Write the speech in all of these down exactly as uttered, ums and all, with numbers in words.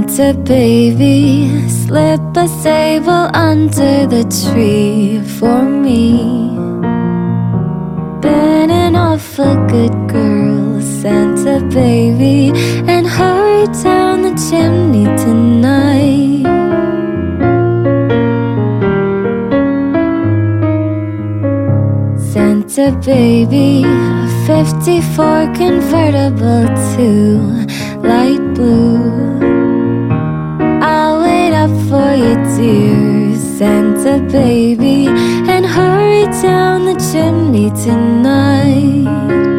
Santa baby, slip a sable under the tree for me. Been an awful good girl, Santa baby, and hurry down the chimney tonight. Santa baby, a fifty-four convertible to light blue. I'll wait up for you, dear Santa baby, and hurry down the chimney tonight.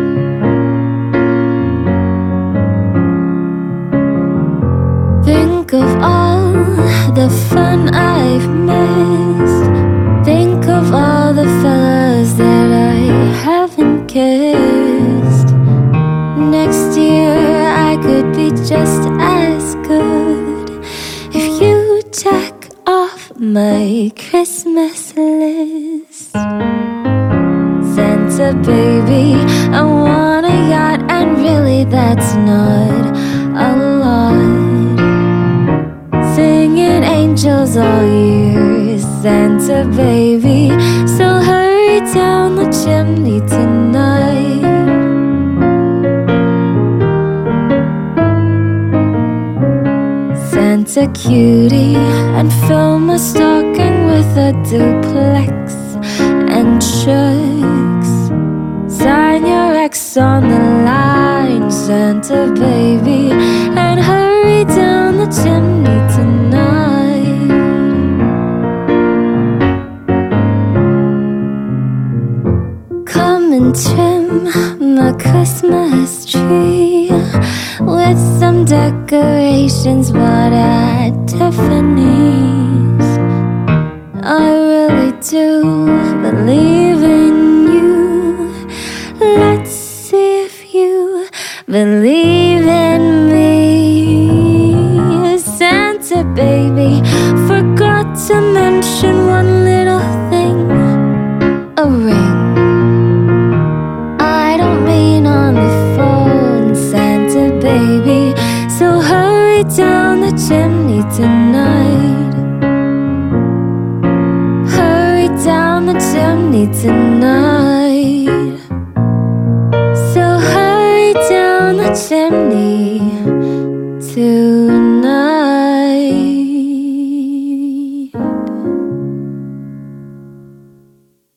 Think of all the fun I've missed. Think of all the fellas that I haven't kissed. Next year I could be just as good if you check off my Christmas list. Santa baby, I want a yacht, and really that's not a lot. Singing angels all year, Santa baby, so hurry down the chimney tonight. Santa cutie, and fill my stocking with a duplex and checks. Sign your ex on the line, Santa baby, and hurry down the chimney tonight. Come and trim my Christmas tree with some decorations bought at Tiffany's. I really do believe in you. Let's see if you believe in me. Santa baby, forgot to mention one little thing: a ring. I don't mean on the phone, Santa baby, so hurry down the chimney tonight. Hurry down the chimney tonight.